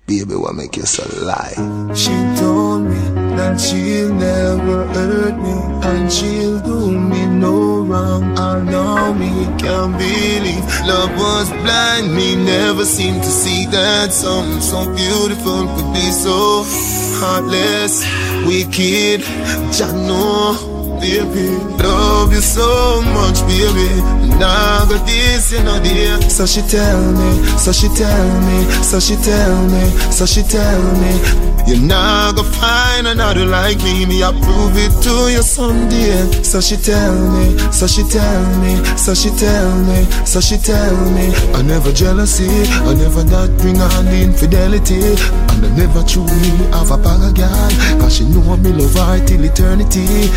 Baby, what make you so lie? She told me that she'll never hurt me, and she'll do me no wrong. I know me can't believe love was blind. Me never seemed to see that something so beautiful could be so heartless, wicked. Jano, baby, love you so much, baby. Now got this, you know, dear. So she tell me, so she tell me, so she tell me, so she tell me, you're not gonna find another like me. Me, I prove it to you someday. So she tell me, so she tell me, so she tell me, so she tell me, I never jealousy, I never not bring on the infidelity, and I never truly have a bag of girl, cause she know me love her till eternity.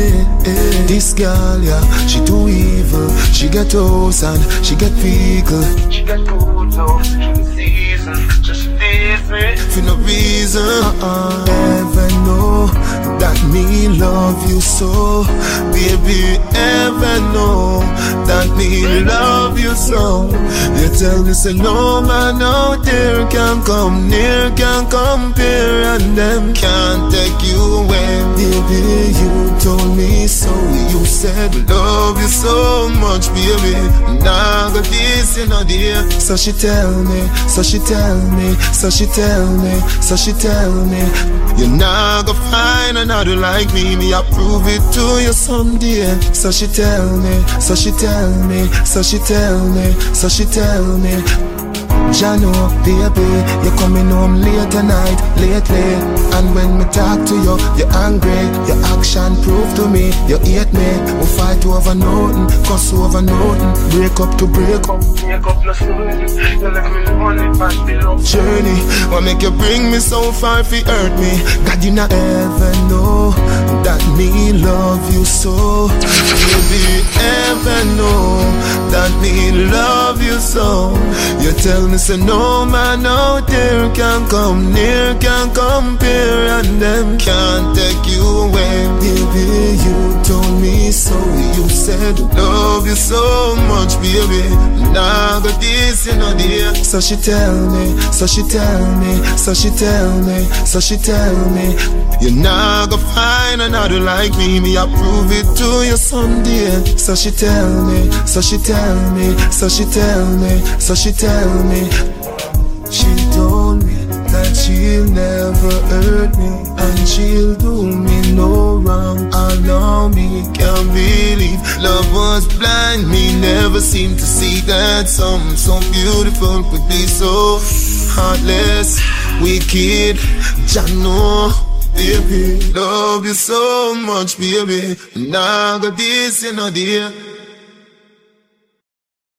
This girl, yeah, she too evil. She get house and she get vehicle. She get good house for the season. Just different for no reason. Ever know that me love you so, baby? Ever know that me love you so? You tell me say no man out there can come near, can compare, and them can't take you away. Baby, you told me so. You said we love you so much, baby. Now got this, you know, dear. So she tell me, so she tell me, so she tell me, so she tell me, you're not gonna find another like me. Me, I prove it to you someday. So she tell me, so she tell me, so she tell me, so she tell me, Jano, baby, you're coming home late tonight, lately. And when me talk to you, you're angry. Your action prove to me you hate me. We fight over nothing, cuss over nothing, break up to break up. Make up no story, you like me money back below. Journey, what make you bring me so far if you hurt me? God, you not ever know that me love you so. Baby, ever know that me love you so? You tell me say no man out there can come near, can compare, and them can't take you away. Baby, you told me so. You said love you so much, baby. Now got this, you know, dear. So she tell me, so she tell me, so she tell me, so she tell me, you're not gonna find another like me. Me, I prove it to you someday. So she tell me, so she tell me, so she tell me, so she tell me, she told me that she'll never hurt me, and she'll do me no wrong. Allow me, can't believe love was blind. Me never seemed to see that something so beautiful could be so heartless, wicked. Jano, baby, love you so much, baby. Now got this, you know, dear.